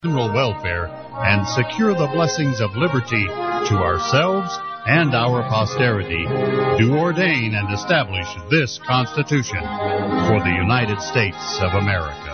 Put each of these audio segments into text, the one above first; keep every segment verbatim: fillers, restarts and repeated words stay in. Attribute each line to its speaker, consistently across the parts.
Speaker 1: general welfare and secure the blessings of liberty to ourselves and our posterity, do ordain and establish this Constitution for the United States of America.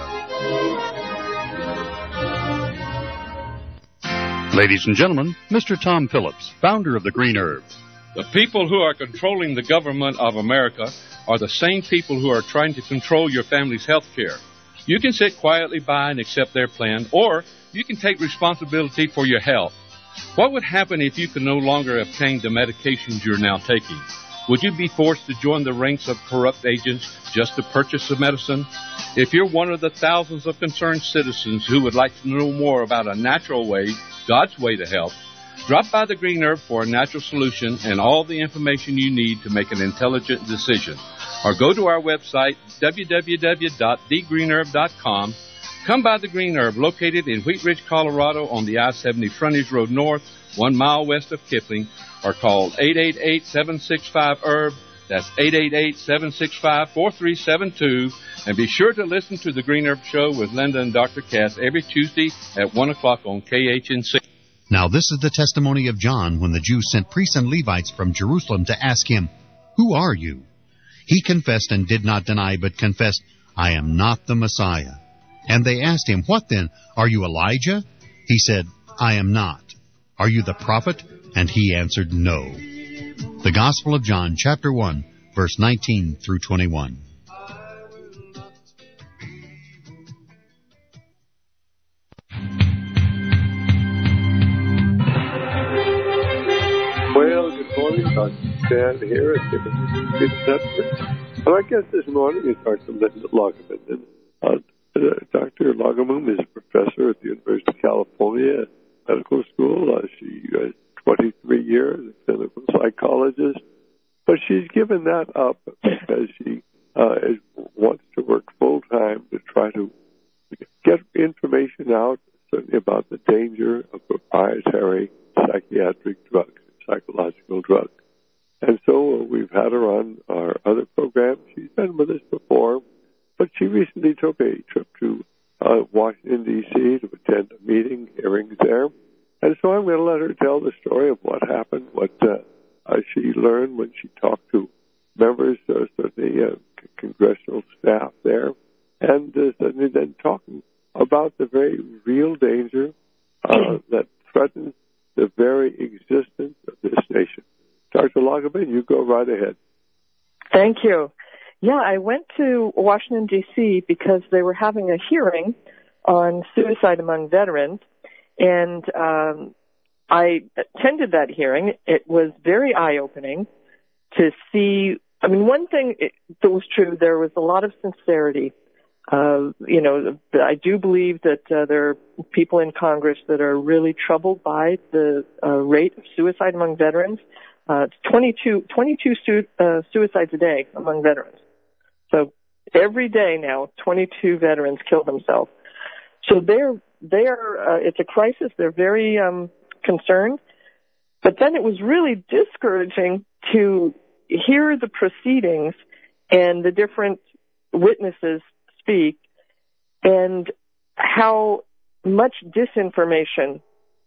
Speaker 1: Ladies and gentlemen, Mister Tom Phillips, founder of the Green Herb.
Speaker 2: The people who are controlling the government of America are the same people who are trying to control your family's health care. You can sit quietly by and accept their plan, or you can take responsibility for your health. What would happen if you could no longer obtain the medications you're now taking? Would you be forced to join the ranks of corrupt agents just to purchase the medicine? If you're one of the thousands of concerned citizens who would like to know more about a natural way, God's way to health, drop by the Green Herb for a natural solution and all the information you need to make an intelligent decision. Or go to our website, w w w dot the green herb dot com. Come by the Green Herb, located in Wheat Ridge, Colorado, on the I seventy Frontage Road North, one mile west of Kipling, or call eight eight eight, seven six five, herb. That's eight eight eight, seven six five, four three seven two. And be sure to listen to the Green Herb Show with Linda and Doctor Cass every Tuesday at one o'clock on K H N C.
Speaker 1: Now this is the testimony of John when the Jews sent priests and Levites from Jerusalem to ask him, "Who are you?" He confessed and did not deny, but confessed, "I am not the Messiah." And they asked him, "What then? Are you Elijah?" He said, "I am not." "Are you the prophet?" And he answered, "No." The Gospel of John, chapter one, verse nineteen through twenty-one.
Speaker 3: Well, good morning. I'm Stan here at the Good Network. And I guess this morning is Doctor Linda Loggeman. And, uh, uh, Doctor Loggeman is a professor at the University of California Medical School. Uh, she has twenty-three years as a clinical psychologist. But she's given that up because she uh, is, wants to work full-time to try to get information out, certainly about the danger of proprietary psychiatric drugs, psychological drugs. And so uh, we've had her on our other programs. She's been with us before, but she recently took a trip to uh, Washington, D C to attend a meeting, hearings there. And so I'm going to let her tell the story of what happened, what uh, uh, she learned when she talked to members uh, of the uh, c- congressional staff there, and uh, suddenly then talking about the very real danger uh, that threatens the very existence of this nation. Doctor Loggeman, you go right ahead.
Speaker 4: Thank you. Yeah, I went to Washington, D C because they were having a hearing on suicide among veterans, and um, I attended that hearing. It was very eye-opening to see. I mean, one thing that was true, there was a lot of sincerity. Uh, you know, I do believe that uh, there are people in Congress that are really troubled by the uh, rate of suicide among veterans. Uh, it's twenty-two, twenty-two su- uh, suicides a day among veterans. So every day now, twenty-two veterans kill themselves. So they're, they're, uh, it's a crisis. They're very um, concerned. But then it was really discouraging to hear the proceedings and the different witnesses speak and how much disinformation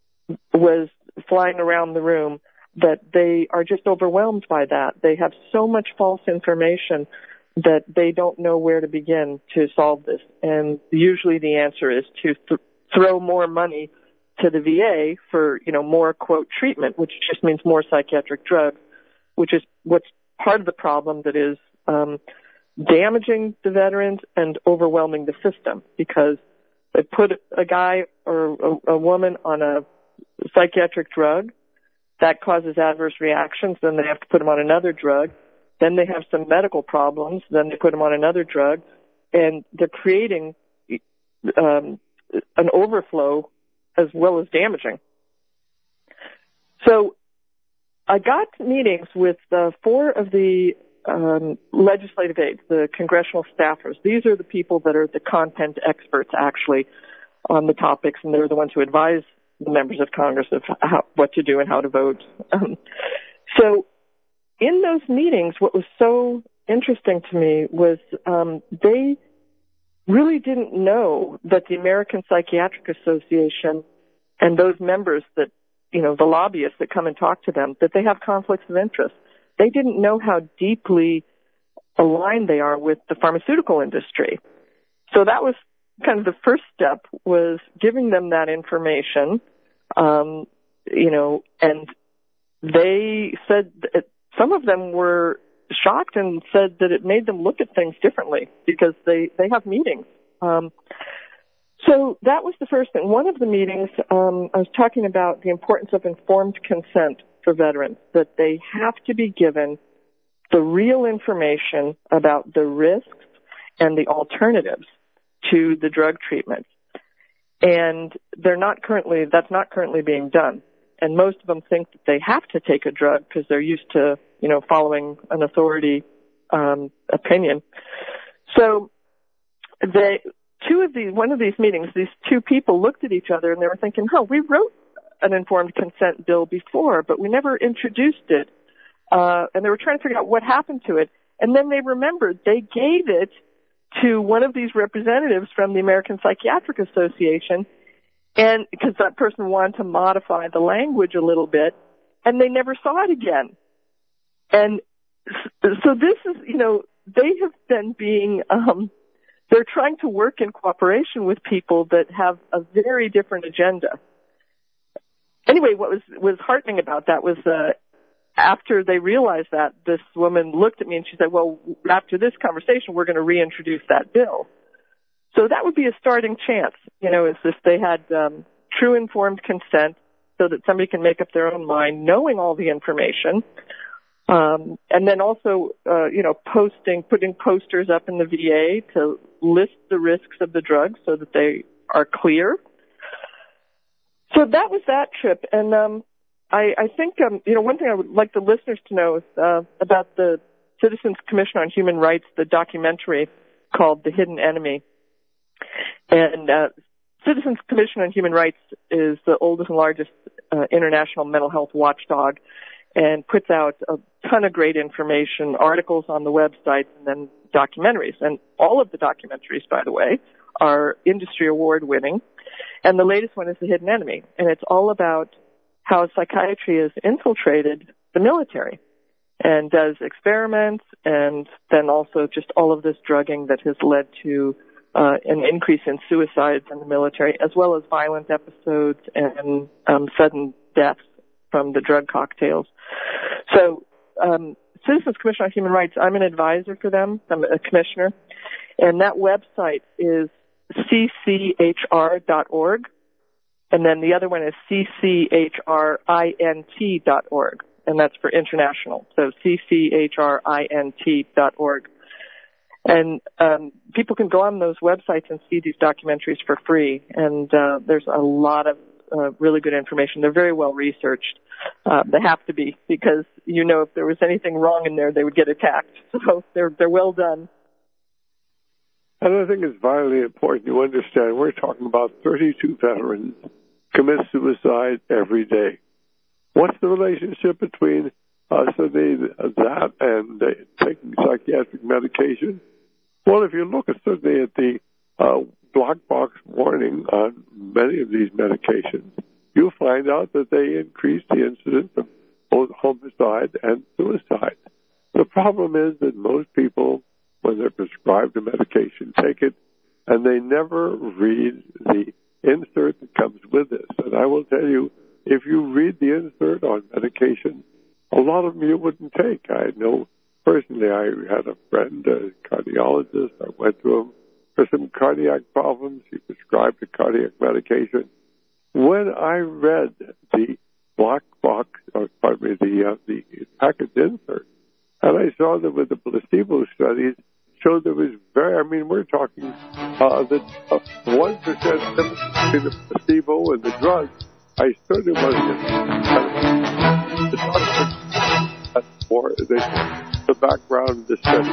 Speaker 4: was flying around the room, that they are just overwhelmed by that. They have so much false information that they don't know where to begin to solve this. And usually the answer is to th- throw more money to the V A for, you know, more, quote, treatment, which just means more psychiatric drugs, which is what's part of the problem that is um, damaging the veterans and overwhelming the system, because they put a guy or a, a woman on a psychiatric drug. That causes adverse reactions. Then they have to put them on another drug. Then they have some medical problems. Then they put them on another drug. And they're creating um, an overflow as well as damaging. So I got meetings with uh, four of the um, legislative aides, the congressional staffers. These are the people that are the content experts, actually, on the topics, and they're the ones who advise the members of Congress of how, what to do and how to vote. Um, so in those meetings, what was so interesting to me was um, they really didn't know that the American Psychiatric Association and those members that, you know, the lobbyists that come and talk to them, that they have conflicts of interest. They didn't know how deeply aligned they are with the pharmaceutical industry. So that was kind of the first step, was giving them that information, um, you know, and they said that some of them were shocked and said that it made them look at things differently because they, they have meetings. Um, so that was the first thing. One of the meetings, um, I was talking about the importance of informed consent for veterans, that they have to be given the real information about the risks and the alternatives to the drug treatment. And they're not currently, that's not currently being done. And most of them think that they have to take a drug because they're used to, you know, following an authority um, opinion. So they, two of these, one of these meetings, these two people looked at each other and they were thinking, "Oh, we wrote an informed consent bill before, but we never introduced it." Uh, and they were trying to figure out what happened to it. And then they remembered they gave it to one of these representatives from the American Psychiatric Association, and because that person wanted to modify the language a little bit, and they never saw it again. And so this is, you know, they have been being, um, they're trying to work in cooperation with people that have a very different agenda. Anyway, what was, was heartening about that was, uh, after they realized that, this woman looked at me and she said, "Well, after this conversation, we're going to reintroduce that bill." So that would be a starting chance, you know, is if they had um, true informed consent so that somebody can make up their own mind, knowing all the information. Um, and then also, uh, you know, posting, putting posters up in the V A to list the risks of the drug so that they are clear. So that was that trip. And, um, I, I think, um, you know, one thing I would like the listeners to know is uh, about the Citizens Commission on Human Rights, the documentary called The Hidden Enemy. And uh, Citizens Commission on Human Rights is the oldest and largest uh, international mental health watchdog and puts out a ton of great information, articles on the website, and then documentaries. And all of the documentaries, by the way, are industry award winning. And the latest one is The Hidden Enemy. And it's all about how psychiatry has infiltrated the military and does experiments, and then also just all of this drugging that has led to uh, an increase in suicides in the military, as well as violent episodes and um, sudden deaths from the drug cocktails. So um, Citizens Commission on Human Rights, I'm an advisor for them. I'm a commissioner. And that website is C C H R dot org. And then the other one is C C H R I N T dot org, and that's for international. So C C H R I N T dot org. And um, people can go on those websites and see these documentaries for free. And uh, there's a lot of uh, really good information. They're very well researched. Uh, they have to be, because, you know, if there was anything wrong in there, they would get attacked. So they're they're well done.
Speaker 3: And I think it's vitally important you understand we're talking about thirty-two veterans commit suicide every day. What's the relationship between uh, so they, that and uh, taking psychiatric medication? Well, if you look at certainly at the uh, black box warning on many of these medications, you'll find out that they increase the incidence of both homicide and suicide. The problem is that most people, when they're prescribed a medication, take it, and they never read the insert that comes with this. And I will tell you, if you read the insert on medication, a lot of them you wouldn't take. I know personally, I had a friend, a cardiologist. I went to him for some cardiac problems. He prescribed a cardiac medication. When I read the black box, or pardon me, the, uh, the package insert, and I saw that with the placebo studies, showed there was very, I mean, we're talking uh, that uh, one percent difference between the placebo and the drug. I certainly wasn't the doctor for the, the background of the study.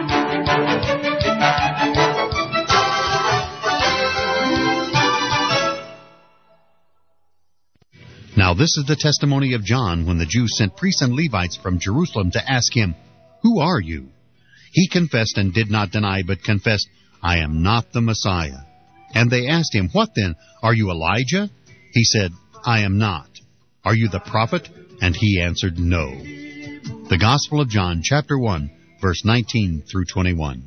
Speaker 1: Now this is the testimony of John when the Jews sent priests and Levites from Jerusalem to ask him, "Who are you?" He confessed and did not deny, but confessed, I am not the Messiah. And they asked him, What then? Are you Elijah? He said, I am not. Are you the prophet? And he answered, No. The Gospel of John, chapter one, verse nineteen through twenty-one.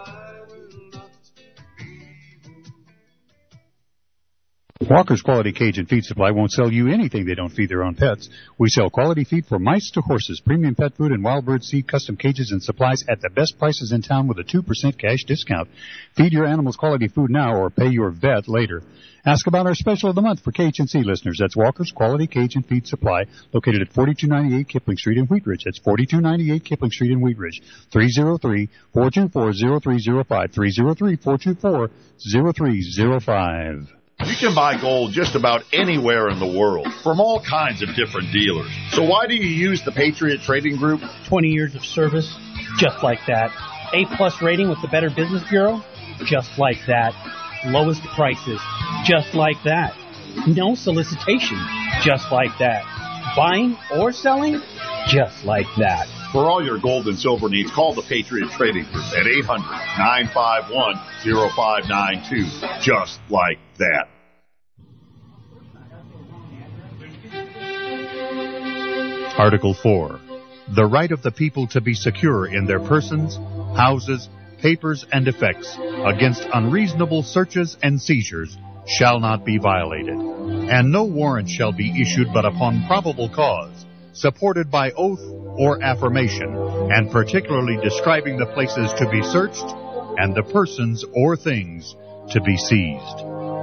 Speaker 5: Walker's Quality Cajun Feed Supply won't sell you anything they don't feed their own pets. We sell quality feed for mice to horses, premium pet food, and wild bird seed, custom cages and supplies at the best prices in town with a two percent cash discount. Feed your animals quality food now or pay your vet later. Ask about our special of the month for K H N C listeners. That's Walker's Quality Cajun Feed Supply, located at forty-two ninety-eight Kipling Street in Wheat Ridge. That's forty-two ninety-eight Kipling Street in Wheat Ridge. three oh three, four two four, oh three oh five. three oh three, four two four, oh three oh five.
Speaker 6: You can buy gold just about anywhere in the world from all kinds of different dealers. So why do you use the Patriot Trading Group?
Speaker 7: twenty years of service, just like that. A-plus rating with the Better Business Bureau, just like that. Lowest prices, just like that. No solicitation, just like that. Buying or selling, just like that.
Speaker 6: For all your gold and silver needs, call the Patriot Trading Group at eight hundred, nine five one, oh five nine two. Just like that.
Speaker 1: Article four. The right of the people to be secure in their persons, houses, papers, and effects against unreasonable searches and seizures shall not be violated, and no warrant shall be issued but upon probable cause, supported by oath or affirmation, and particularly describing the places to be searched and the persons or things to be seized.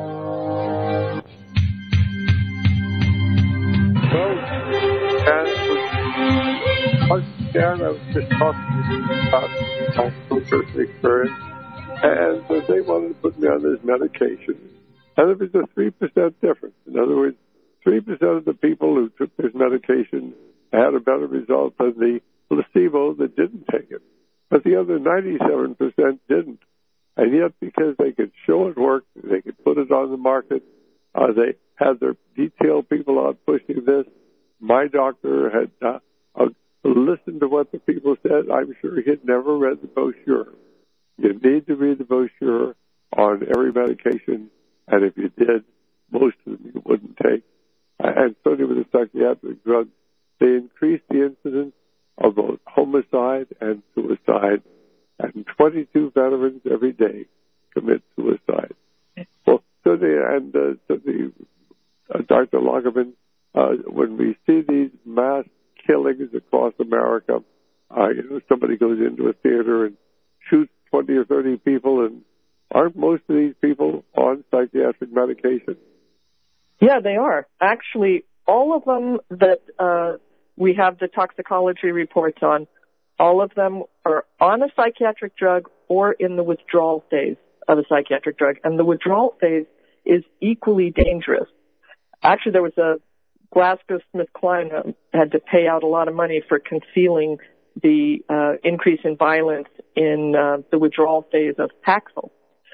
Speaker 3: Well, Dan, I was just talking about my personal experience, and so they wanted to put me on this medication, and it was a three percent difference. In other words, three percent of the people who took this medication had a better result than the placebo that didn't take it. But the other ninety-seven percent didn't. And yet, because they could show it worked, they could put it on the market, uh, they had their detailed people out pushing this. My doctor had uh, uh, listened to what the people said. I'm sure he had never read the brochure. You need to read the brochure on every medication, and if you did, most of them you wouldn't take. And certainly with the psychiatric drugs, they increase the incidence of both homicide and suicide, and twenty-two veterans every day commit suicide. Well, so the, and uh, so the, uh, Doctor Lagerman, uh, when we see these mass killings across America, uh, you know, somebody goes into a theater and shoots twenty or thirty people, and aren't most of these people on psychiatric medication?
Speaker 4: Yeah, they are. Actually, all of them that uh, we have the toxicology reports on, all of them are on a psychiatric drug or in the withdrawal phase of a psychiatric drug. And the withdrawal phase is equally dangerous. Actually, there was a GlaxoSmithKline had to pay out a lot of money for concealing the uh, increase in violence in uh, the withdrawal phase of Paxil.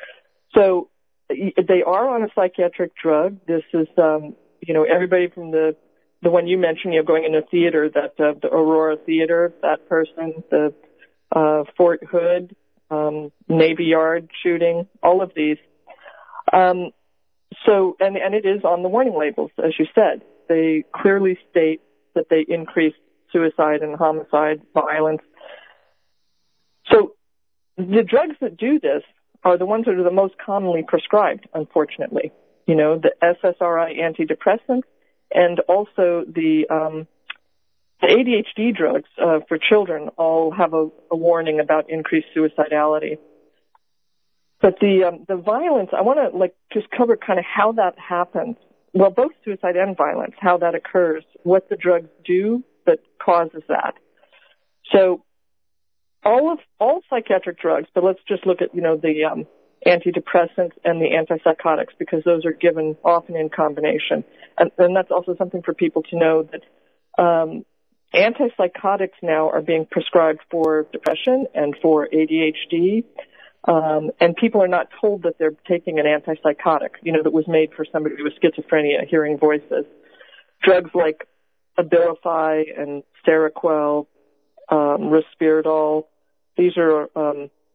Speaker 4: So they are on a psychiatric drug. This is, um, you know, everybody from the the one you mentioned, you know, going in a theater, that uh, the Aurora Theater, that person, the uh, Fort Hood, um, Navy Yard shooting, all of these. Um, so, and and it is on the warning labels, as you said. They clearly state that they increase suicide and homicide violence. So the drugs that do this are the ones that are the most commonly prescribed, unfortunately. You know, the S S R I antidepressants and also the, um, the A D H D drugs uh, for children all have a, a warning about increased suicidality. But the um, the violence, I want to like just cover kind of how that happens. Well, both suicide and violence, how that occurs, what the drugs do that causes that. So all of all psychiatric drugs, but let's just look at, you know, the um, antidepressants and the antipsychotics, because those are given often in combination. And, and that's also something for people to know, that um, antipsychotics now are being prescribed for depression and for A D H D. Um, and people are not told that they're taking an antipsychotic, you know, that was made for somebody with schizophrenia, hearing voices. Drugs like Abilify and Seroquel, um, Risperidol, these are um,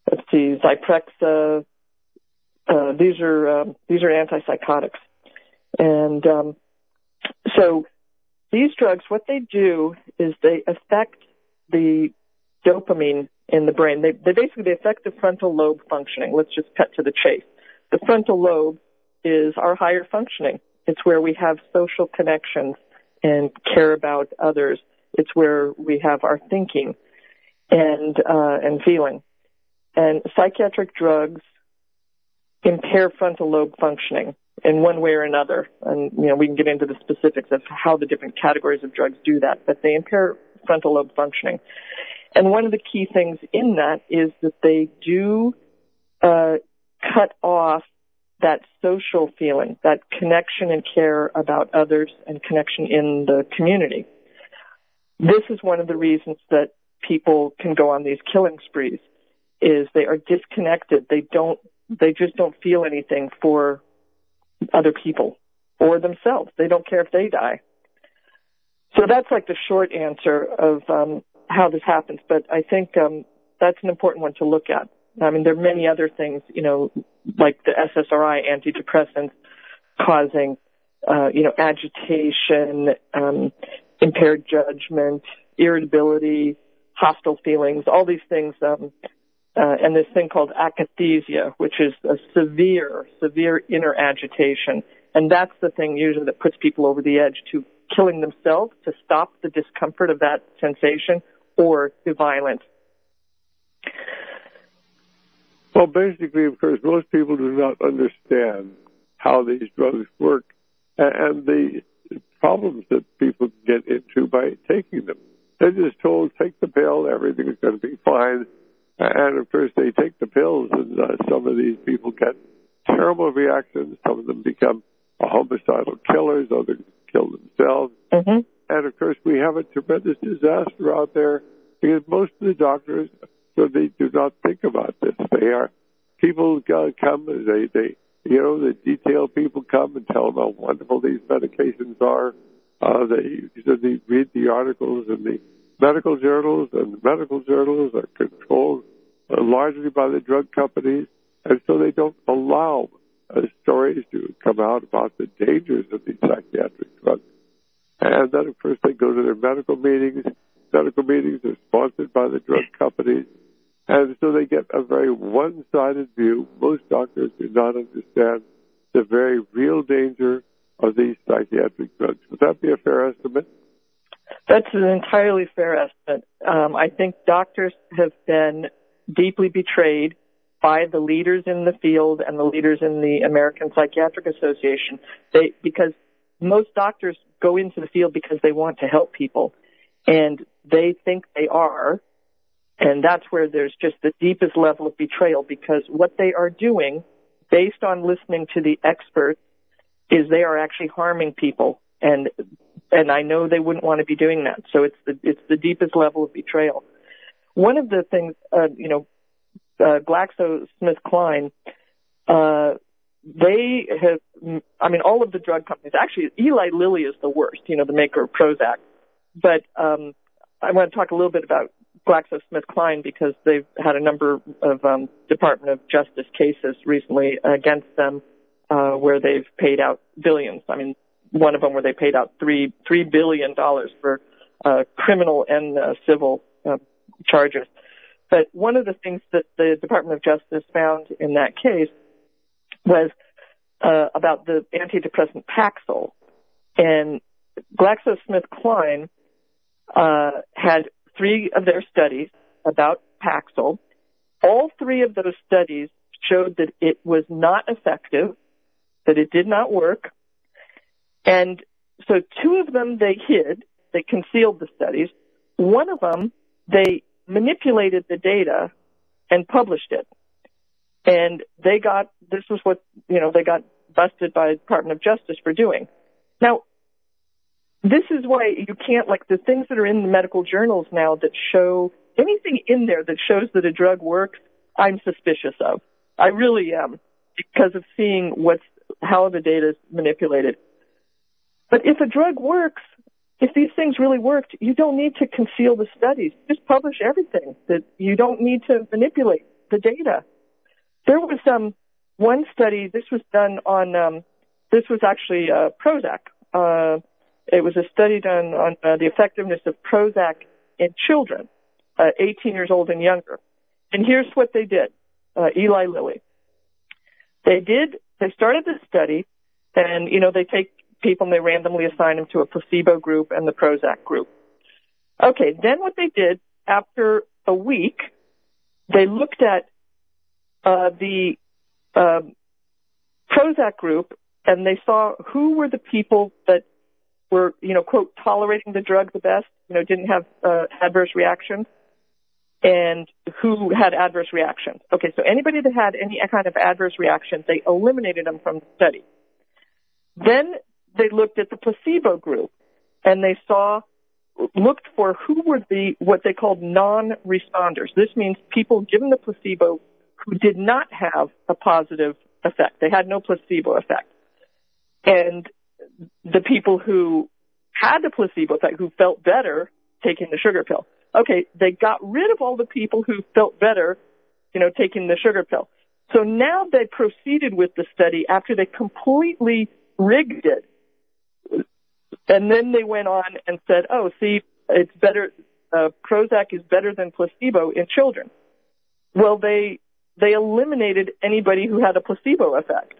Speaker 4: let's see, Zyprexa. Uh, these are um, these are antipsychotics, and um, so these drugs, what they do is they affect the dopamine in the brain. They, they basically affect the frontal lobe functioning. Let's just cut to the chase. The frontal lobe is our higher functioning. It's where we have social connections and care about others. It's where we have our thinking and uh, and feeling. And psychiatric drugs impair frontal lobe functioning in one way or another. And, you know, we can get into the specifics of how the different categories of drugs do that, but they impair frontal lobe functioning. And one of the key things in that is that they do uh, cut off that social feeling, that connection and care about others and connection in the community. This is one of the reasons that people can go on these killing sprees, is they are disconnected. They don't, they just don't feel anything for other people or themselves. They don't care if they die. So that's like the short answer of um, how this happens, but I think um, that's an important one to look at. I mean, there are many other things, you know, like the S S R I antidepressants causing, uh, you know, agitation, um, impaired judgment, irritability, hostile feelings, all these things, um, uh, and this thing called akathisia, which is a severe, severe inner agitation. And that's the thing usually that puts people over the edge to killing themselves to stop the discomfort of that sensation or to violence.
Speaker 3: Well, basically, of course, most people do not understand how these drugs work and the problems that people get into by taking them. They're just told, take the pill, everything is going to be fine. And, of course, they take the pills, and uh, some of these people get terrible reactions. Some of them become homicidal killers, others kill themselves.
Speaker 4: Mm-hmm.
Speaker 3: And, of course, we have a tremendous disaster out there because most of the doctors, so they do not think about this. They are, people uh, come, they, they, you know, the detailed people come and tell them how wonderful these medications are. Uh, they, so they read the articles in the medical journals, and the medical journals are controlled uh, largely by the drug companies, and so they don't allow uh, stories to come out about the dangers of these psychiatric drugs. And then, of course, they go to their medical meetings. Medical meetings are sponsored by the drug companies, and so they get a very one-sided view. Most doctors do not understand the very real danger of these psychiatric drugs. Would that be a fair estimate?
Speaker 4: That's an entirely fair estimate. Um, I think doctors have been deeply betrayed by the leaders in the field and the leaders in the American Psychiatric Association. They, because most doctors go into the field because they want to help people, and they think they are, and that's where there's just the deepest level of betrayal, because what they are doing, based on listening to the experts, is they are actually harming people, and and I know they wouldn't want to be doing that. So it's the it's the deepest level of betrayal. One of the things, uh, you know, uh, GlaxoSmithKline, uh, they have, I mean, all of the drug companies, actually, Eli Lilly is the worst, you know, the maker of Prozac. But um, I want to talk a little bit about GlaxoSmithKline because they've had a number of um, Department of Justice cases recently against them uh, where they've paid out billions. I mean, one of them where they paid out three three billion dollars for uh, criminal and uh, civil uh, charges. But one of the things that the Department of Justice found in that case was uh, about the antidepressant Paxil. And GlaxoSmithKline uh, had three of their studies about Paxil. All three of those studies showed that it was not effective, that it did not work. And so two of them they hid, they concealed the studies. One of them, they manipulated the data and published it. And they got, this was what, you know, they got busted by the Department of Justice for doing. Now, this is why you can't, like the things that are in the medical journals now that show, anything in there that shows that a drug works, I'm suspicious of. I really am, because of seeing what's, how the data is manipulated. But if a drug works, if these things really worked, you don't need to conceal the studies. Just publish everything. That you don't need to manipulate the data. There was um, one study, this was done on, um, this was actually uh, Prozac. Uh, it was a study done on uh, the effectiveness of Prozac in children, uh, eighteen years old and younger. And here's what they did, uh, Eli Lilly. They did, they started the study, and, you know, they take people and they randomly assign them to a placebo group and the Prozac group. Okay, then what they did, after a week, they looked at uh, the uh, Prozac group, and they saw who were the people that were, you know, quote, tolerating the drug the best, you know, didn't have uh, adverse reactions, and who had adverse reactions. Okay, so anybody that had any kind of adverse reaction, they eliminated them from the study. Then they looked at the placebo group, and they saw, looked for who were the, what they called non-responders. This means people given the placebo who did not have a positive effect. They had no placebo effect. And the people who had the placebo effect, who felt better taking the sugar pill. Okay, they got rid of all the people who felt better, you know, taking the sugar pill. So now they proceeded with the study after they completely rigged it. And then they went on and said, oh, see, it's better, uh, Prozac is better than placebo in children. Well, they, they eliminated anybody who had a placebo effect.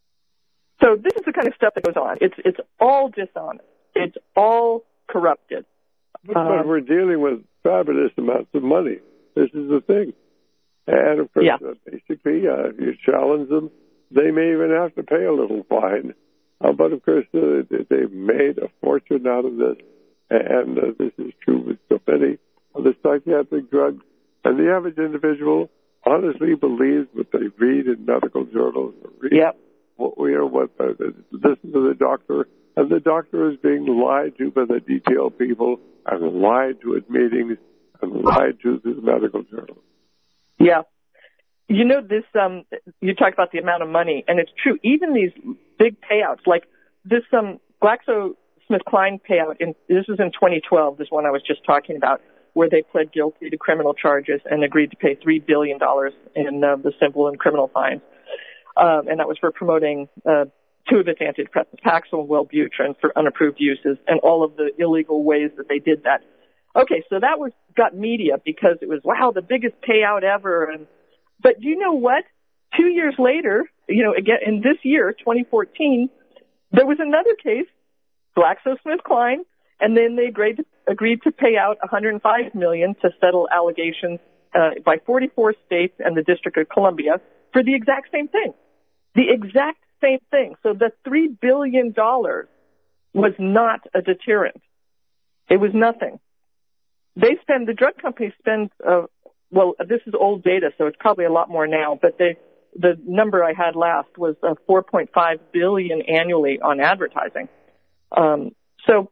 Speaker 4: So this is the kind of stuff that goes on. It's, it's all dishonest. It's all corrupted.
Speaker 3: But
Speaker 4: Uh,
Speaker 3: we're dealing with fabulous amounts of money. This is the thing. And of course,
Speaker 4: Yeah.
Speaker 3: uh, basically, uh, if you challenge them, they may even have to pay a little fine. Uh, but of course, uh, they- they've made a fortune out of this. And uh, this is true with so many of the psychiatric drugs. And the average individual honestly believes what they read in medical journals, or read
Speaker 4: Yep.
Speaker 3: what we are, what uh, listen to the doctor, and the doctor is being lied to by the detail people, and lied to at meetings, and lied to the medical journals.
Speaker 4: Yeah. You know, this, um, you talk about the amount of money, and it's true. Even these big payouts, like this, um, GlaxoSmithKline payout, in, this was in twenty twelve, this one I was just talking about, where they pled guilty to criminal charges and agreed to pay three billion dollars in uh, the civil and criminal fines. Um, and that was for promoting, uh, two of its antidepressants, Paxil and Wellbutrin, for unapproved uses, and all of the illegal ways that they did that. Okay, so that was, got media because it was, wow, the biggest payout ever. And, but you know what? Two years later, you know, again, in this year, twenty fourteen, there was another case, GlaxoSmithKline, and then they agreed to, agreed to pay out one hundred five million dollars to settle allegations uh, by forty-four states and the District of Columbia for the exact same thing. The exact same thing. So the three billion dollars was not a deterrent. It was nothing. They spend, the drug companies spend, uh, well, this is old data, so it's probably a lot more now, but they, the number I had last was uh, four point five billion dollars annually on advertising. Um, so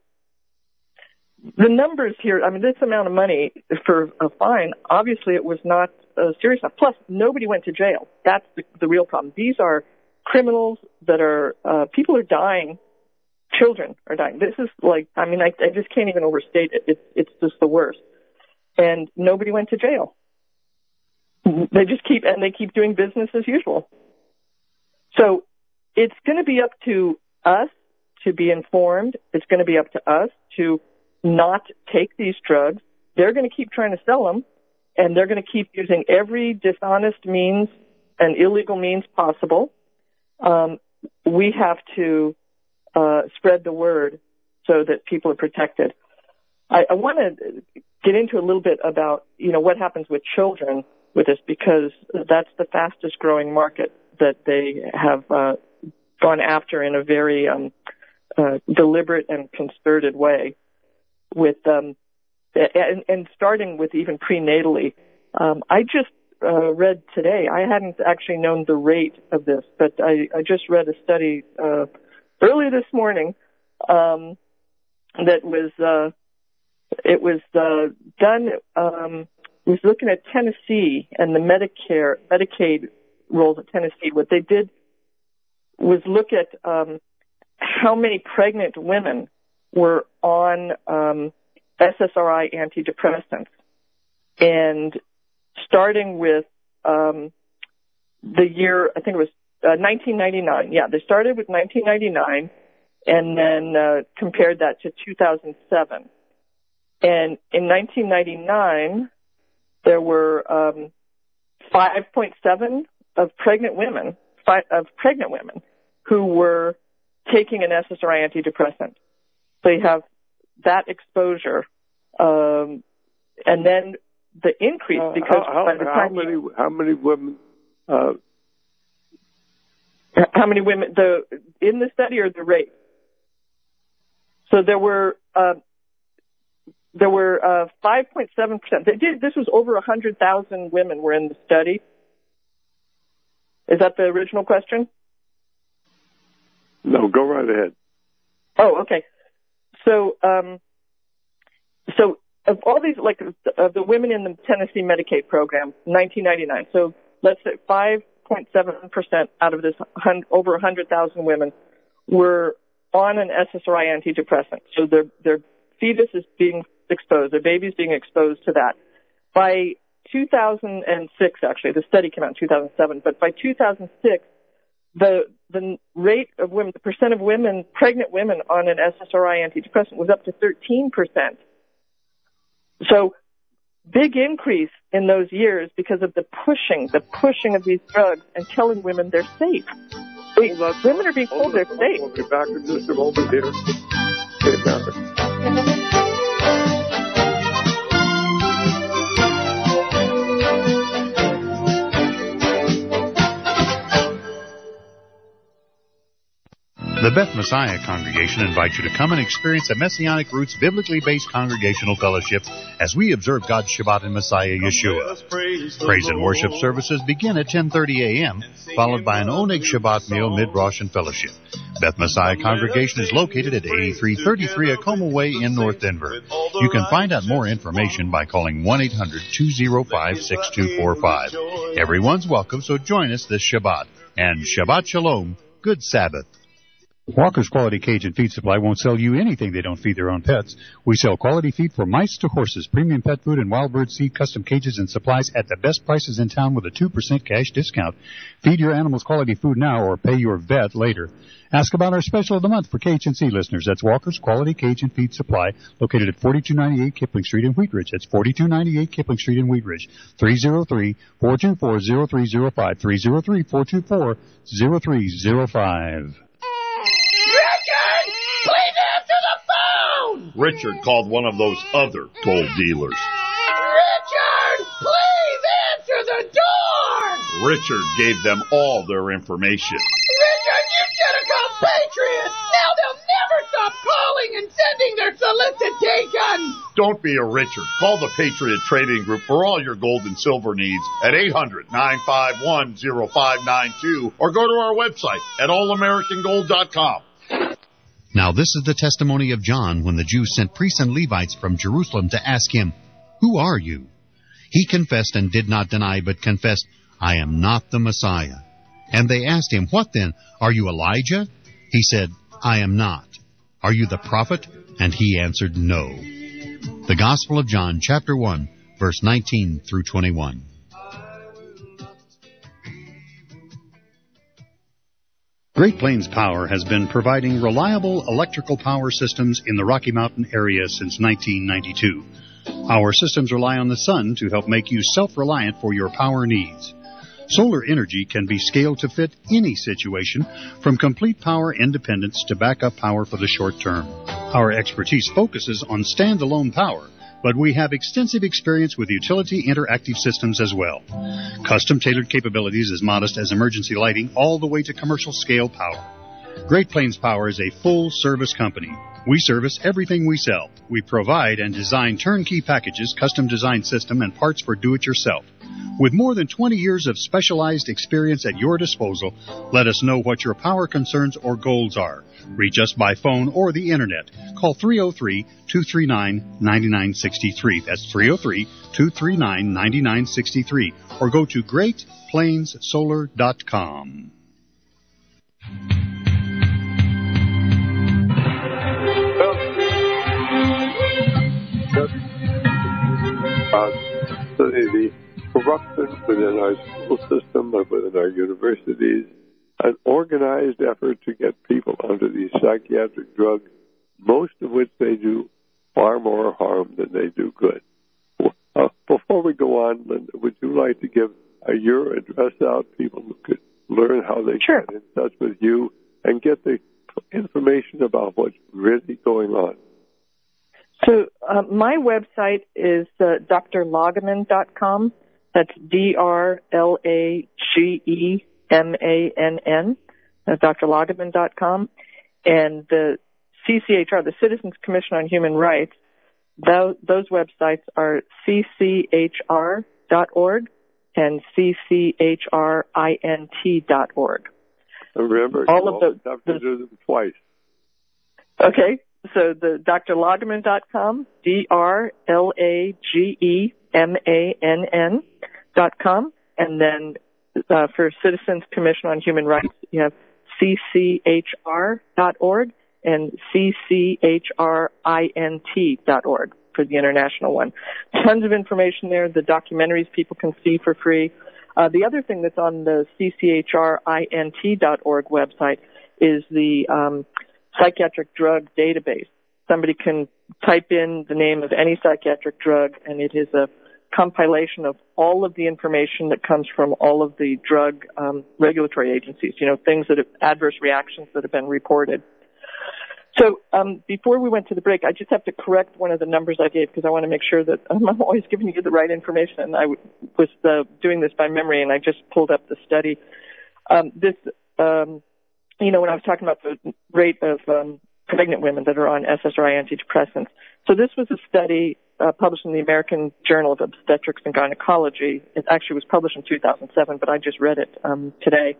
Speaker 4: the numbers here, I mean, this amount of money for a fine, obviously it was not uh, serious enough. Plus, nobody went to jail. That's the, the real problem. These are criminals that are, uh, people are dying. Children are dying. This is like, I mean, I, I just can't even overstate it. It's, it's just the worst. And nobody went to jail. They just keep, and they keep doing business as usual. So it's going to be up to us to be informed. It's going to be up to us to not take these drugs. They're going to keep trying to sell them, and they're going to keep using every dishonest means and illegal means possible. Um, we have to uh, spread the word so that people are protected. I, I want to get into a little bit about, you know, what happens with children with this, because that's the fastest growing market that they have uh, gone after in a very um, uh, deliberate and concerted way. With um, and, and starting with even prenatally, um, I just uh, read today. I hadn't actually known the rate of this, but I, I just read a study uh, earlier this morning um, that was uh, it was uh, done. Um, it was looking at Tennessee and the Medicare Medicaid rolls of Tennessee. What they did was look at um, how many pregnant women were on um, S S R I antidepressants, and starting with um, the year, I think it was uh, nineteen ninety-nine. Yeah, they started with nineteen ninety-nine and then uh, compared that to two thousand seven. And in nineteen ninety-nine, there were um, five point seven of pregnant women, five, of pregnant women who were taking an S S R I antidepressant. So you have that exposure, um, and then the increase because
Speaker 3: uh, how,
Speaker 4: by the
Speaker 3: how,
Speaker 4: time
Speaker 3: how many how many women uh,
Speaker 4: how many women the in the study or the rate? So there were uh, there were uh, five point seven percent. They did this was over one hundred thousand women were in the study. Is that the original question?
Speaker 3: No, go right ahead.
Speaker 4: Oh, okay. So, um, so of all these, like, of the women in the Tennessee Medicaid program, nineteen ninety-nine. So let's say five point seven percent out of this hun- over one hundred thousand women were on an S S R I antidepressant. So their their fetus is being exposed, their baby's being exposed to that. By two thousand six, actually, the study came out in two thousand seven, but by two thousand six, the the rate of women, the percent of women, pregnant women on an S S R I antidepressant was up to thirteen percent. So big increase in those years because of the pushing, the pushing of these drugs and telling women they're safe. They, women are being told they're safe.
Speaker 3: We'll be back in just a moment here. Okay, now.
Speaker 1: The Beth Messiah Congregation invites you to come and experience a Messianic Roots biblically based congregational fellowship as we observe God's Shabbat in Messiah Yeshua. Praise and worship services begin at ten thirty a.m., followed by an Oneg Shabbat meal, mid-Rosh, and fellowship. Beth Messiah Congregation is located at eighty-three thirty-three Acoma Way in North Denver. You can find out more information by calling one eight hundred two oh five six two four five. Everyone's welcome, so join us this Shabbat. And Shabbat Shalom, good Sabbath.
Speaker 5: Walker's Quality Cajun Feed Supply won't sell you anything they don't feed their own pets. We sell quality feed for mice to horses, premium pet food, and wild bird seed, custom cages and supplies at the best prices in town with a two percent cash discount. Feed your animals quality food now or pay your vet later. Ask about our special of the month for K H N C listeners. That's Walker's Quality Cajun Feed Supply, located at forty-two ninety-eight Kipling Street in Wheat Ridge. That's forty-two ninety-eight Kipling Street in Wheat Ridge. three oh three, four two four, oh three oh five. three oh three, four two four, oh three oh five.
Speaker 6: Richard called one of those other gold dealers.
Speaker 8: Richard, please answer the door!
Speaker 6: Richard gave them all their information.
Speaker 8: Richard, you should have called Patriot! Now they'll never stop calling and sending their solicitations!
Speaker 6: Don't be a Richard. Call the Patriot Trading Group for all your gold and silver needs at eight hundred, nine five one, oh five nine two or go to our website at all american gold dot com.
Speaker 1: Now this is the testimony of John when the Jews sent priests and Levites from Jerusalem to ask him, "Who are you?" He confessed and did not deny, but confessed, "I am not the Messiah." And they asked him, "What then? Are you Elijah?" He said, "I am not." "Are you the prophet?" And he answered, "No." The Gospel of John, chapter one, verse nineteen through twenty-one. Great Plains Power has been providing reliable electrical power systems in the Rocky Mountain area since nineteen ninety-two. Our systems rely on the sun to help make you self-reliant for your power needs. Solar energy can be scaled to fit any situation, from complete power independence to backup power for the short term. Our expertise focuses on standalone power, but we have extensive experience with utility interactive systems as well. Custom-tailored capabilities as modest as emergency lighting all the way to commercial-scale power. Great Plains Power is a full-service company. We service everything we sell. We provide and design turnkey packages, custom-designed system, and parts for do-it-yourself. With more than twenty years of specialized experience at your disposal, let us know what your power concerns or goals are. Reach us by phone or the Internet. Call three oh three, two three nine, nine nine six three. That's three oh three, two three nine, nine nine six three. Or go to great plains solar dot com.
Speaker 3: Uh, the, the corruption within our school system and within our universities, an organized effort to get people under these psychiatric drugs, most of which they do far more harm than they do good. Uh, before we go on, Linda, would you like to give uh, your address out? People who could learn how they
Speaker 4: sure.
Speaker 3: get in touch with you and get the information about what's really going on.
Speaker 4: So uh, my website is uh, D R Lagaman dot com. That's D R L A G E M A N N, uh, D R Lagaman dot com. And the C C H R, the Citizens Commission on Human Rights, those, those websites are C C H R dot org and C C H R I N T dot org.
Speaker 3: And remember,
Speaker 4: all
Speaker 3: you
Speaker 4: of those
Speaker 3: have to do them twice.
Speaker 4: Okay. So the D R Lagaman dot com, D R L A G E M A N N dot com, and then uh, for Citizens Commission on Human Rights, you have C C H R dot org and C C H R I N T dot org for the international one. Tons of information there, the documentaries people can see for free. Uh, the other thing that's on the C C H R I N T dot org website is the um, psychiatric drug database. Somebody can type in the name of any psychiatric drug, and it is a compilation of all of the information that comes from all of the drug um, regulatory agencies, you know, things that have adverse reactions that have been reported. So um, before we went to the break, I just have to correct one of the numbers I gave because I want to make sure that um, I'm always giving you the right information. And I w- was uh, doing this by memory, and I just pulled up the study. Um, this, um, you know, when I was talking about the rate of um, pregnant women that are on S S R I antidepressants. So this was a study uh, published in the American Journal of Obstetrics and Gynecology. It actually was published in two thousand seven, but I just read it um, today.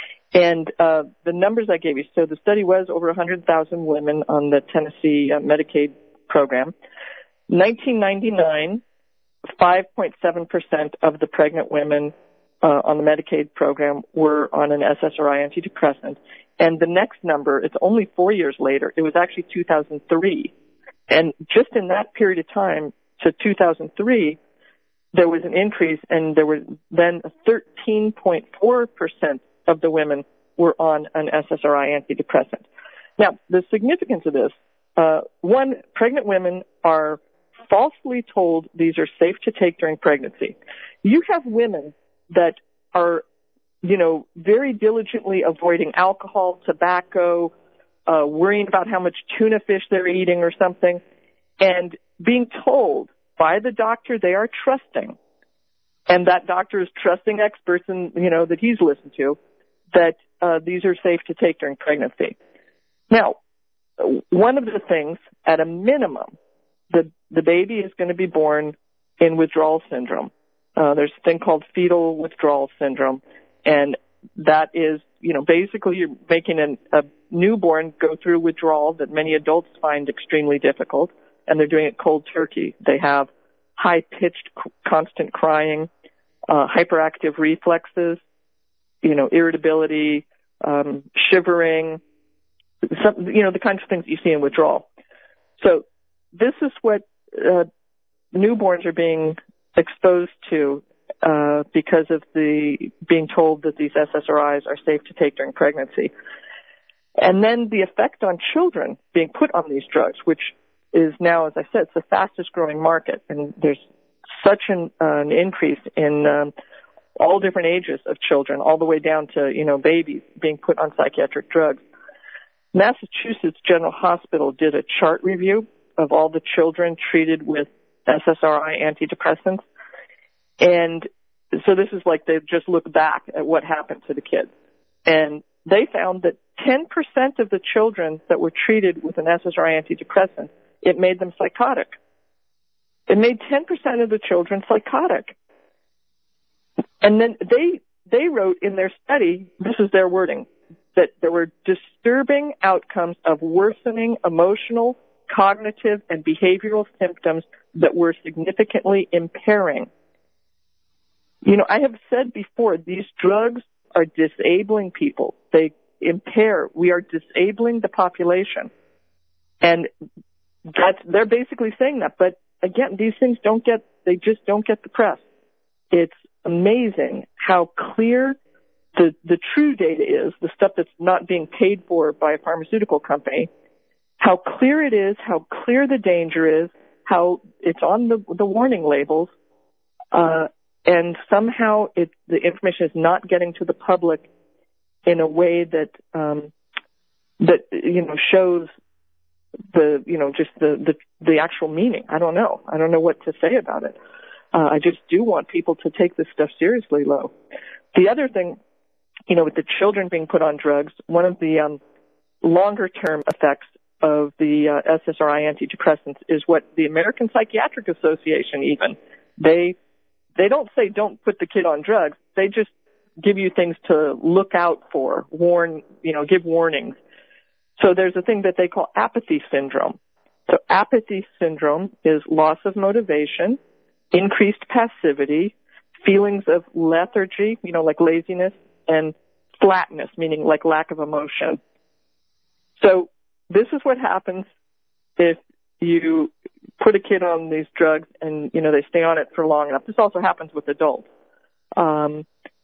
Speaker 4: And uh, the numbers I gave you, so the study was over one hundred thousand women on the Tennessee uh, Medicaid program. nineteen ninety-nine, five point seven percent of the pregnant women uh, on the Medicaid program were on an S S R I antidepressant. And the next number, it's only four years later, it was actually two thousand three. And just in that period of time to two thousand three, there was an increase, and there was then thirteen point four percent of the women were on an S S R I antidepressant. Now, the significance of this, uh, one, pregnant women are falsely told these are safe to take during pregnancy. You have women that are, you know, very diligently avoiding alcohol, tobacco, uh, worrying about how much tuna fish they're eating or something, and being told by the doctor they are trusting, and that doctor is trusting experts and, you know, that he's listened to, that uh, these are safe to take during pregnancy. Now, one of the things, at a minimum, the, the baby is going to be born in withdrawal syndrome. Uh, there's a thing called fetal withdrawal syndrome, and that is, you know, basically you're making an, a newborn go through withdrawal that many adults find extremely difficult, and they're doing it cold turkey. They have high-pitched, constant crying, uh, hyperactive reflexes, you know, irritability, um, shivering, some, you know, the kinds of things you see in withdrawal. So this is what uh, newborns are being exposed to uh, because of the being told that these S S R Is are safe to take during pregnancy. And then the effect on children being put on these drugs, which is now, as I said, it's the fastest growing market. And there's such an, uh, an increase in um, all different ages of children, all the way down to, you know, babies being put on psychiatric drugs. Massachusetts General Hospital did a chart review of all the children treated with S S R I antidepressants. And so this is like they've just looked back at what happened to the kids. And they found that ten percent of the children that were treated with an S S R I antidepressant, it made them psychotic. It made ten percent of the children psychotic. And then they, they wrote in their study, this is their wording, that there were disturbing outcomes of worsening emotional, cognitive, and behavioral symptoms that were significantly impairing. You know, I have said before, these drugs are disabling people. They impair. We are disabling the population. And that's, they're basically saying that. But again, these things don't get, they just don't get the press. It's amazing how clear the, the true data is, the stuff that's not being paid for by a pharmaceutical company, how clear it is, how clear the danger is, how it's on the, the warning labels, uh, and somehow it, the information is not getting to the public in a way that, um, that, you know, shows the, you know, just the, the, the actual meaning. I don't know. I don't know what to say about it. Uh, I just do want people to take this stuff seriously, Lo. The other thing, you know, with the children being put on drugs, one of the, um, longer term effects of the uh, S S R I antidepressants is what the American Psychiatric Association even, they, they don't say don't put the kid on drugs. They just give you things to look out for, warn, you know, give warnings. So there's a thing that they call apathy syndrome. So apathy syndrome is loss of motivation, increased passivity, feelings of lethargy, you know, like laziness, and flatness, meaning like lack of emotion. So this is what happens if you put a kid on these drugs and, you know, they stay on it for long enough. This also happens with adults. Um,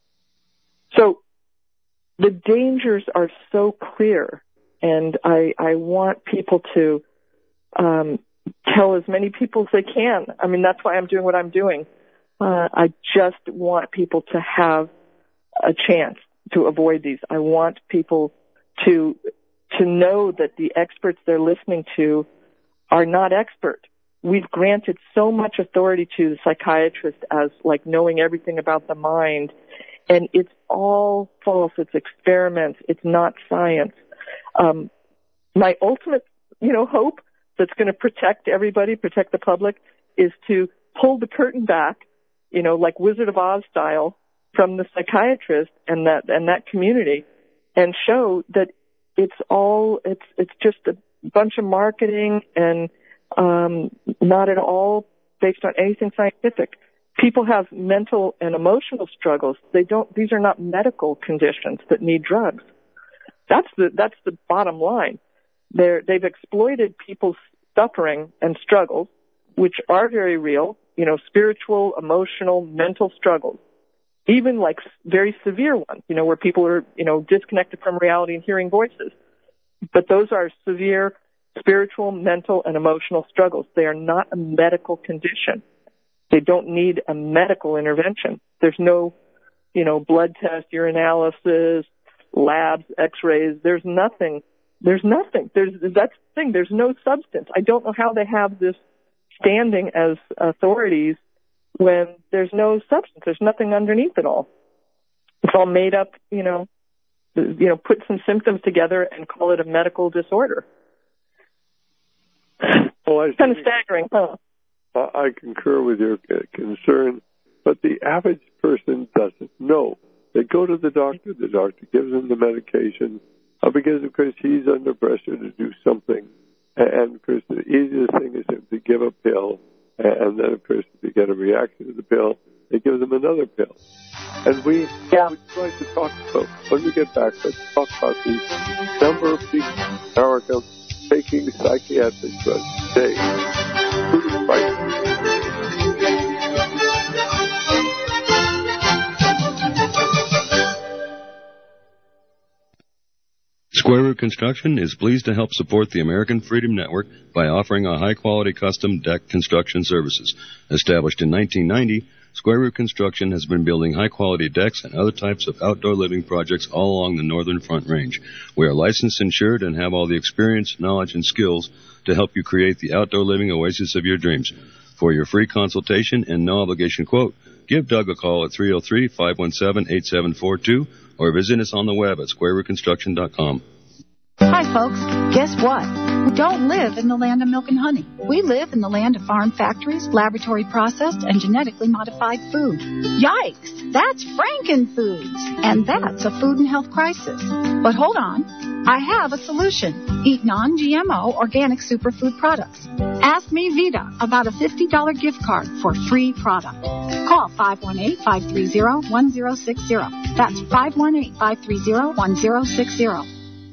Speaker 4: so the dangers are so clear, and I, I want people to um, tell as many people as they can. I mean, that's why I'm doing what I'm doing. Uh, I just want people to have a chance to avoid these. I want people to to know that the experts they're listening to are not expert. We've granted so much authority to the psychiatrist as like knowing everything about the mind, and it's all false. It's experiments. It's not science. Um, my ultimate, you know, hope that's going to protect everybody, protect the public, is to pull the curtain back, you know, like Wizard of Oz style, from the psychiatrist and that and that community, and show that it's all it's it's just a bunch of marketing and um, not at all based on anything scientific. People have mental and emotional struggles. They don't. These are not medical conditions that need drugs. That's the that's the bottom line. They're, they've exploited people's suffering and struggles, which are very real. You know, spiritual, emotional, mental struggles. Even like very severe ones, you know, where people are, you know, disconnected from reality and hearing voices. But those are severe spiritual, mental, and emotional struggles. They are not a medical condition. They don't need a medical intervention. There's no, you know, blood test, urinalysis, labs, x-rays. There's nothing. There's nothing. There's, that's the thing. There's no substance. I don't know how they have this standing as authorities when there's no substance. There's nothing underneath it all. It's all made up, you know, you know, put some symptoms together and call it a medical disorder.
Speaker 3: Well, I
Speaker 4: it's kind of staggering, huh?
Speaker 3: I concur with your concern, but the average person doesn't know. They go to the doctor, the doctor gives them the medication, uh, because, of course, he's under pressure to do something. And, of course, the easiest thing is to give a pill. And then, of course, if you get a reaction to the pill, they give them another pill. And we
Speaker 4: yeah.
Speaker 3: would like to talk about, when we get back, let's talk about the number of people in America taking psychiatric drugs today, including Vicodin.
Speaker 9: Square Root Construction is pleased to help support the American Freedom Network by offering a high-quality custom deck construction services. Established in nineteen ninety, Square Root Construction has been building high-quality decks and other types of outdoor living projects all along the Northern Front Range. We are licensed, insured, and have all the experience, knowledge, and skills to help you create the outdoor living oasis of your dreams. For your free consultation and no-obligation quote, give Doug a call at three oh three, five one seven, eight seven four two or visit us on the web at square root construction dot com.
Speaker 10: Hi, folks. Guess what? We don't live in the land of milk and honey. We live in the land of farm factories, laboratory processed, and genetically modified food. Yikes! That's Frankenfoods! And that's a food and health crisis. But hold on. I have a solution. Eat non-G M O organic superfood products. Ask me, Vita, about a fifty dollars gift card for free product. Call five one eight, five three zero, one zero six zero. That's five one eight, five three zero, one zero six zero.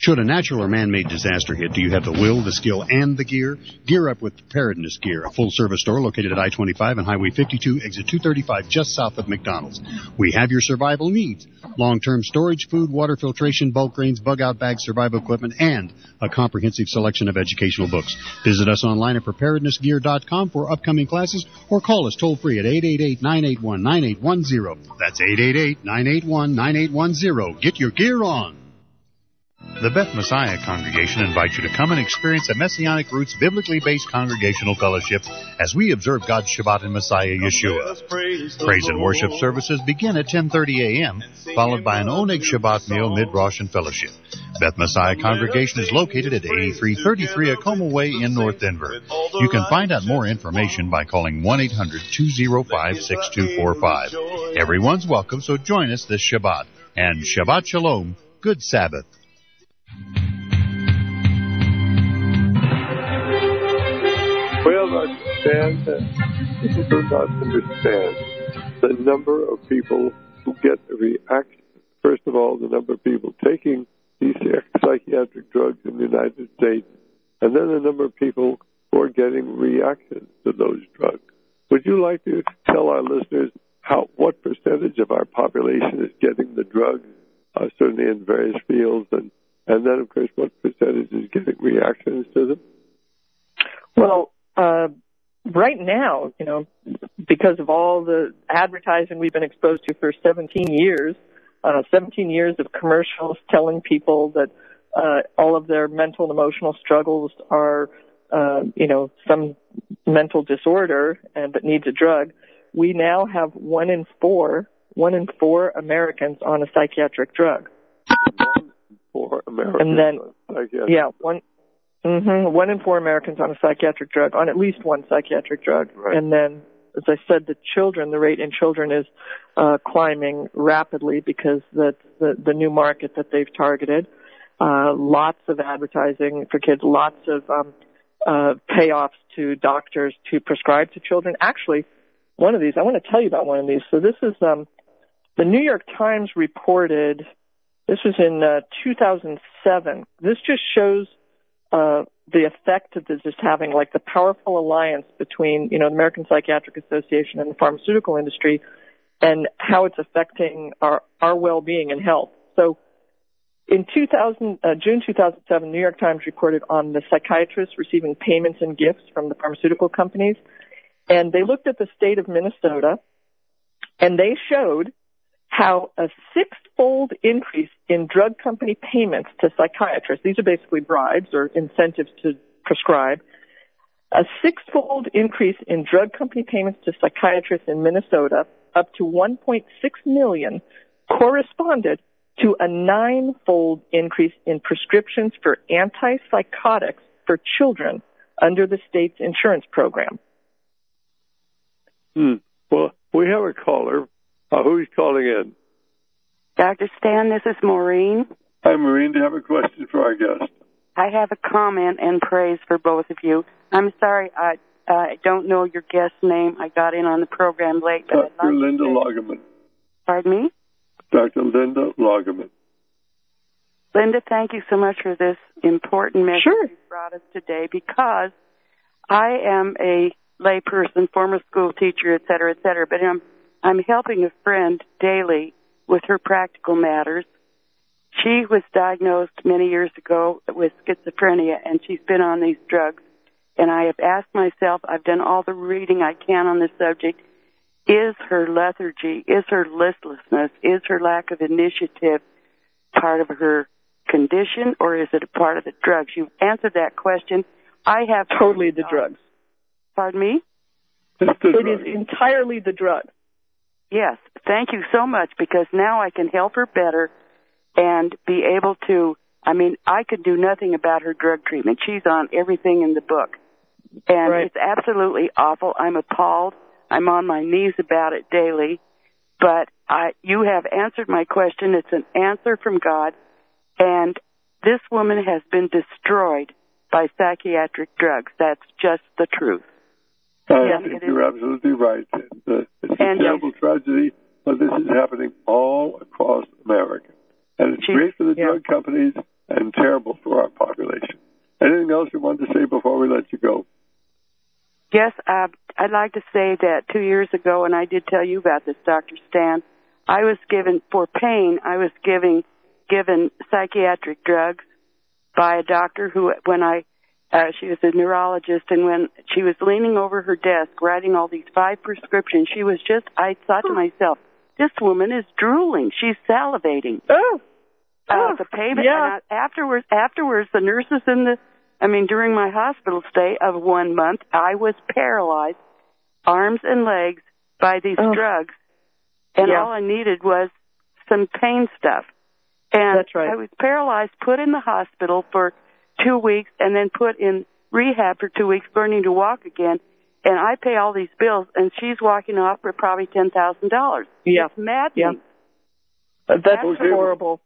Speaker 1: Should a natural or man-made disaster hit, do you have the will, the skill, and the gear? Gear up with Preparedness Gear, a full-service store located at I twenty-five and Highway fifty-two, exit two thirty-five, just south of McDonald's. We have your survival needs. Long-term storage, food, water filtration, bulk grains, bug-out bags, survival equipment, and a comprehensive selection of educational books. Visit us online at preparedness gear dot com for upcoming classes or call us toll-free at eight eight eight, nine eight one, nine eight one zero. That's eight eight eight, nine eight one, nine eight one zero. Get your gear on. The Beth Messiah Congregation invites you to come and experience a Messianic Roots biblically based congregational fellowship as we observe God's Shabbat in Messiah Yeshua. Praise and worship services begin at ten thirty a.m., followed by an Oneg Shabbat meal, mid-Rosh, and fellowship. Beth Messiah Congregation is located at eighty-three thirty-three Acoma Way in North Denver. You can find out more information by calling one eight hundred, two oh five, six two four five. Everyone's welcome, so join us this Shabbat. And Shabbat Shalom, good Sabbath.
Speaker 3: Well, I understand that people do not understand the number of people who get a reaction. First of all, the number of people taking these psychiatric drugs in the United States, and then the number of people who are getting reactions to those drugs. Would you like to tell our listeners how what percentage of our population is getting the drugs, uh, certainly in various fields, and And then, of course, what percentage is getting reactions to them?
Speaker 4: Well, uh, right now, you know, because of all the advertising we've been exposed to for seventeen years, uh, seventeen years of commercials telling people that uh, all of their mental and emotional struggles are, uh, you know, some mental disorder and that needs a drug, we now have one in four, one in four Americans on a psychiatric drug.
Speaker 3: For Americans,
Speaker 4: and then,
Speaker 3: psychiatric.
Speaker 4: yeah, one, mm-hmm, one in four Americans on a psychiatric drug, on at least one psychiatric drug.
Speaker 3: Right.
Speaker 4: And then, as I said, the children, the rate in children is uh, climbing rapidly because that's the, the new market that they've targeted. Uh, lots of advertising for kids, lots of um, uh, payoffs to doctors to prescribe to children. Actually, one of these, I want to tell you about one of these. So this is um, the New York Times reported. This was in uh, two thousand seven. This just shows uh, the effect that this is having, like the powerful alliance between, you know, the American Psychiatric Association and the pharmaceutical industry, and how it's affecting our, our well-being and health. So in two thousand, uh, June two thousand seven, New York Times reported on the psychiatrists receiving payments and gifts from the pharmaceutical companies, and they looked at the state of Minnesota, and they showed how a six-fold increase in drug company payments to psychiatrists, these are basically bribes or incentives to prescribe, a six-fold increase in drug company payments to psychiatrists in Minnesota, up to one point six million dollars, corresponded to a nine-fold increase in prescriptions for antipsychotics for children under the state's insurance program.
Speaker 3: Hmm. Well, we have a caller. Uh, who's calling in?
Speaker 11: Doctor Stan, this is Maureen.
Speaker 3: Hi, Maureen. Do you have a question for our guest?
Speaker 11: I have a comment and praise for both of you. I'm sorry, I I don't know your guest's name. I got in on the program late. But
Speaker 3: Doctor Linda Lagerman.
Speaker 11: Pardon me?
Speaker 3: Doctor Linda Lagerman.
Speaker 11: Linda, thank you so much for this important message
Speaker 4: sure.
Speaker 11: you brought us today, because I am a layperson, former school teacher, et cetera, et cetera, but I'm I'm helping a friend daily with her practical matters. She was diagnosed many years ago with schizophrenia, and she's been on these drugs. And I have asked myself, I've done all the reading I can on this subject, is her lethargy, is her listlessness, is her lack of initiative part of her condition, or is it a part of the drugs? You've answered that question. I have...
Speaker 4: Totally the drugs.
Speaker 11: Pardon me?
Speaker 3: It's the
Speaker 4: it
Speaker 3: drug.
Speaker 4: is entirely the drug.
Speaker 11: Yes, thank you so much, because now I can help her better and be able to, I mean, I could do nothing about her drug treatment. She's on everything in the book. And
Speaker 4: right.
Speaker 11: It's absolutely awful. I'm appalled. I'm on my knees about it daily. But I, you have answered my question. It's an answer from God. And this woman has been destroyed by psychiatric drugs. That's just the truth.
Speaker 3: I
Speaker 11: yes,
Speaker 3: think you're absolutely right. It's a, it's a
Speaker 11: and
Speaker 3: terrible yes. tragedy, but this is happening all across America. And it's
Speaker 11: she,
Speaker 3: great for the
Speaker 11: yeah.
Speaker 3: drug companies, and terrible for our population. Anything else you want to say before we let you go?
Speaker 11: Yes, uh, I'd like to say that two years ago, and I did tell you about this, Doctor Stan, I was given, for pain, I was giving, given psychiatric drugs by a doctor who, when I, uh, she was a neurologist, and when she was leaning over her desk writing all these five prescriptions, she was just, I thought to myself, this woman is drooling. She's salivating.
Speaker 4: Oh.
Speaker 11: Uh,
Speaker 4: oh
Speaker 11: the pain,
Speaker 4: yeah.
Speaker 11: and I, afterwards, afterwards, the nurses in the, I mean, during my hospital stay of one month, I was paralyzed, arms and legs, by these oh. drugs. And
Speaker 4: yeah.
Speaker 11: all I needed was some pain stuff. And
Speaker 4: That's right.
Speaker 11: I was paralyzed, put in the hospital for two weeks, and then put in rehab for two weeks, learning to walk again. And I pay all these bills, and she's walking off for probably ten thousand dollars.
Speaker 4: Yeah.
Speaker 11: It's maddening.
Speaker 4: Yeah. That's, That's horrible.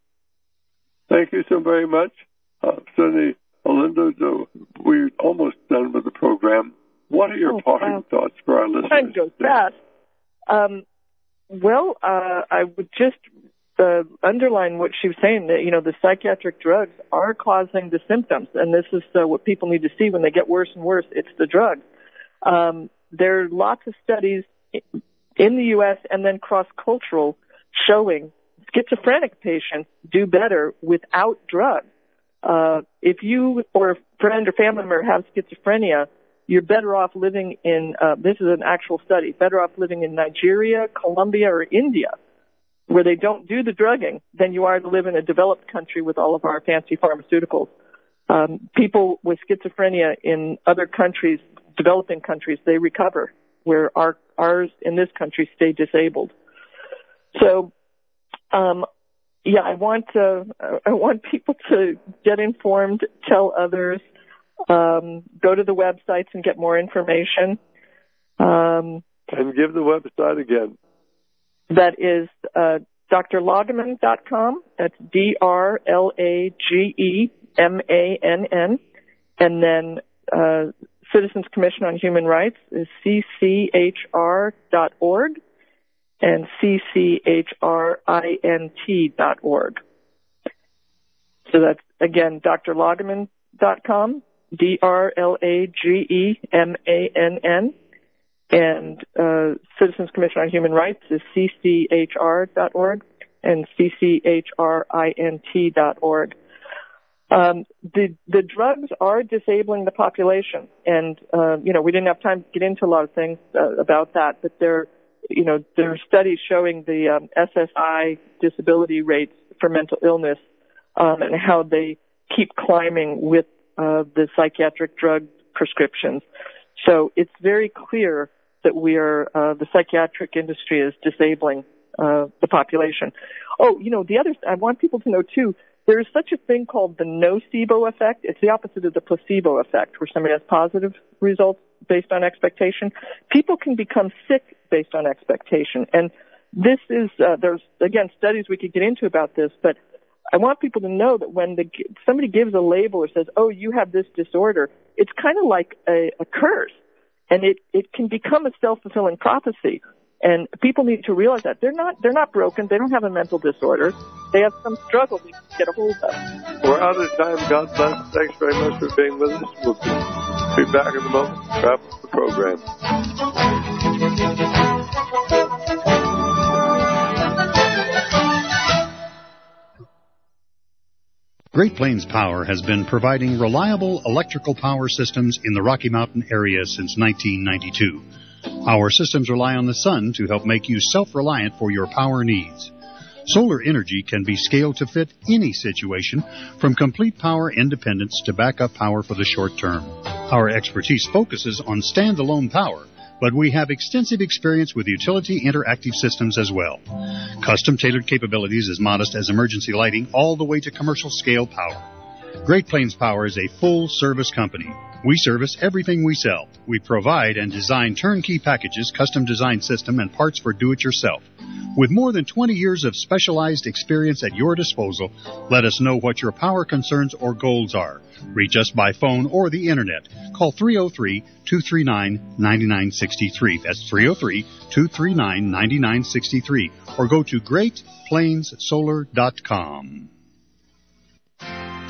Speaker 3: Thank you so very much. Uh, Sunny, Linda, so we're almost done with the program. What are your
Speaker 4: oh,
Speaker 3: parting
Speaker 4: wow.
Speaker 3: thoughts for our listeners?
Speaker 4: Time goes fast. Um, well, uh, I would just uh, underline what she was saying, that, you know, the psychiatric drugs are causing the symptoms, and this is uh, what people need to see when they get worse and worse. It's the drugs. Um, there are lots of studies in the U S and then cross-cultural showing schizophrenic patients do better without drugs. Uh, if you or a friend or family member have schizophrenia, you're better off living in, uh, this is an actual study, better off living in Nigeria, Colombia, or India, where they don't do the drugging, than you are to live in a developed country with all of our fancy pharmaceuticals. Um, people with schizophrenia in other countries, developing countries, they recover, where our, ours in this country stay disabled. So, um, yeah, I want uh, I want people to get informed, tell others, um, go to the websites and get more information. Um,
Speaker 3: and give the website again.
Speaker 4: That is uh, D R Lagemann dot com. That's D R L A G E M A N N. And then uh, Citizens Commission on Human Rights is C C H R dot org. And C C H R I N T dot org. So that's, again, D R Lagemann dot com, D R L A G E M A N N, and uh, Citizens Commission on Human Rights is C C H R dot org and C C H R I N T dot org. Um, the, the drugs are disabling the population, and, uh, you know, we didn't have time to get into a lot of things uh, about that, but they're You know, there are studies showing the um, S S I disability rates for mental illness um, and how they keep climbing with uh, the psychiatric drug prescriptions. So it's very clear that we are, uh, the psychiatric industry is disabling uh, the population. Oh, you know, the other, I want people to know too, there is such a thing called the nocebo effect. It's the opposite of the placebo effect, where somebody has positive results based on expectation. People can become sick based on expectation. And this is, uh, there's, again, studies we could get into about this, but I want people to know that when the, somebody gives a label or says, oh, you have this disorder, it's kind of like a, a curse. And it, it can become a self-fulfilling prophecy. And people need to realize that. They're not, they're not broken. They don't have a mental disorder. They have some struggle they can get a hold of.
Speaker 3: We're out of time. God bless. Thanks very much for being with us. We'll be, be back in a moment to wrap up the program.
Speaker 1: Great Plains Power has been providing reliable electrical power systems in the Rocky Mountain area since nineteen ninety-two. Our systems rely on the sun to help make you self-reliant for your power needs. Solar energy can be scaled to fit any situation, from complete power independence to backup power for the short term. Our expertise focuses on standalone power, but we have extensive experience with utility interactive systems as well. Custom-tailored capabilities as modest as emergency lighting all the way to commercial-scale power. Great Plains Power is a full-service company. We service everything we sell. We provide and design turnkey packages, custom design system, and parts for do-it-yourself. With more than twenty years of specialized experience at your disposal, let us know what your power concerns or goals are. Reach us by phone or the Internet. Call three oh three, two three nine, nine nine six three. That's three oh three, two three nine, nine nine six three. Or go to great plains solar dot com.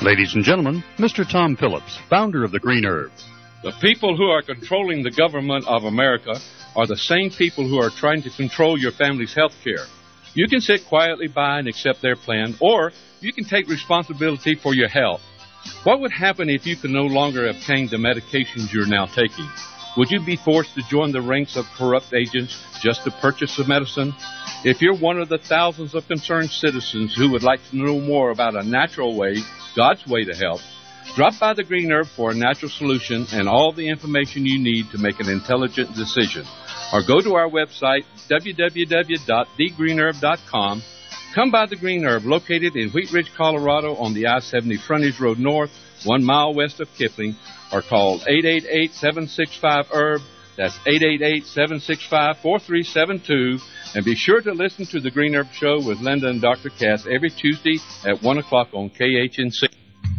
Speaker 5: Ladies and gentlemen, Mister Tom Phillips, founder of the Green Herb.
Speaker 2: The people who are controlling the government of America are the same people who are trying to control your family's health care. You can sit quietly by and accept their plan, or you can take responsibility for your health. What would happen if you could no longer obtain the medications you're now taking? Would you be forced to join the ranks of corrupt agents just to purchase the medicine? If you're one of the thousands of concerned citizens who would like to know more about a natural way, God's way to health, drop by the Green Herb for a natural solution and all the information you need to make an intelligent decision. Or go to our website, w w w dot the green herb dot com. Come by the Green Herb, located in Wheat Ridge, Colorado on the I seventy Frontage Road North, one mile west of Kipling, or call eight eight eight, seven six five, herb. That's eight eight eight, seven six five, four three seven two. And be sure to listen to the Green Herb Show with Linda and Doctor Cass every Tuesday at one o'clock on K H N C.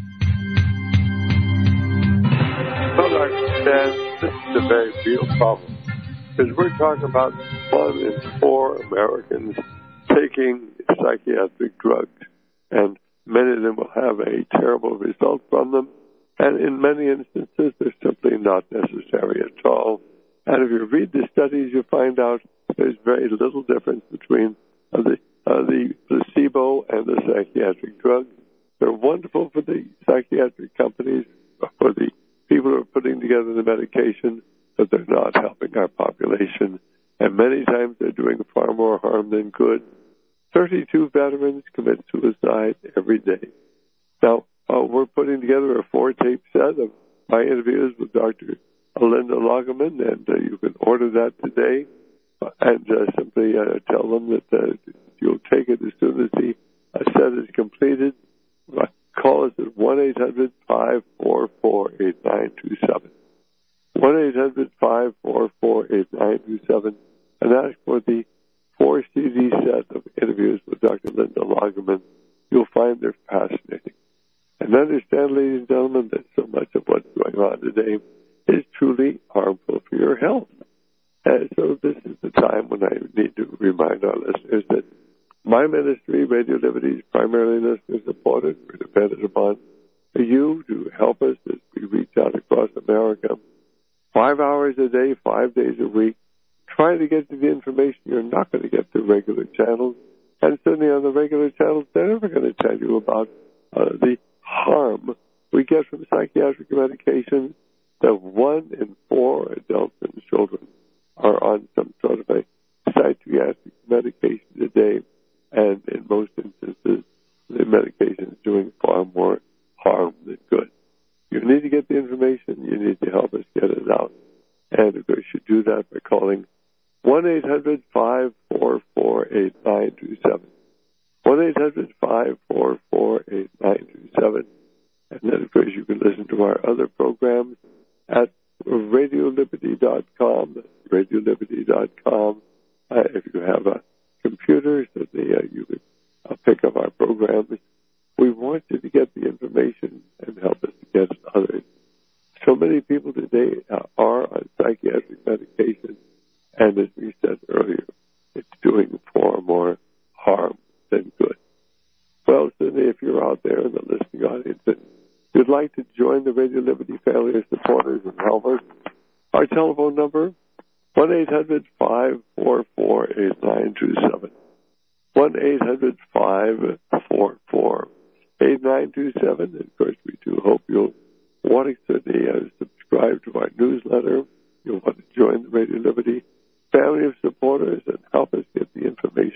Speaker 3: Well, Doctor Cass, this is a very real problem, because we're talking about one in four Americans taking psychiatric drugs, and many of them will have a terrible result from them, and in many instances they're simply not necessary at all. And if you read the studies, you find out there's very little difference between uh, the uh, the placebo and the psychiatric drugs. They're wonderful for the psychiatric companies, for the people who are putting together the medication, but they're not helping our population, and many times they're doing far more harm than good. thirty-two veterans commit suicide every day. Now, uh, we're putting together a four-tape set of my interviews with Doctor Linda Lagerman, and uh, you can order that today, uh, and uh, simply uh, tell them that uh, you'll take it as soon as the uh, set is completed. Uh, call us at one eight hundred, five four four, eight nine two seven. one eight hundred, five four four, eight nine two seven, and ask for the four C D set of interviews with Doctor Linda Lagerman. You'll find they're fascinating. And understand, ladies and gentlemen, that so much of what's going on today is truly harmful for your health. And so this is the time when I need to remind our listeners that my ministry, Radio Liberty, is primarily listener-supported. We're dependent upon you to help us as we reach out across America. Five hours a day, five days a week, trying to get to the information you're not going to get through regular channels. And certainly on the regular channels, they're never going to tell you about uh, the harm we get from psychiatric medication. That one in four adults and children are on some sort of a psychiatric medication today, and in most instances, the medication is doing far more harm than good. You need to get the information. You need to help us get it out. And of course, you do that by calling one eight hundred, five four four, eight nine two seven. one eight hundred, five four four, eight nine two seven. And then, of course, you can listen to our other programs at radio liberty dot com. radio liberty dot com. Uh, if you have a computer, so the, uh, you can uh, pick up our programs. We want you to get the information and help us to get it to others. So many people today uh, are on psychiatric medication, and as we said earlier, it's doing far more harm than good. Well, certainly if you're out there in the listening audience and you'd like to join the Radio Liberty family of supporters and helpers, our telephone number, one eight hundred, five four four, eight nine two seven. one eight hundred, five four four, eight nine two seven. And of course, we do hope you'll want to certainly uh, subscribe to our newsletter. You'll want to join the Radio Liberty family of supporters and help us get the information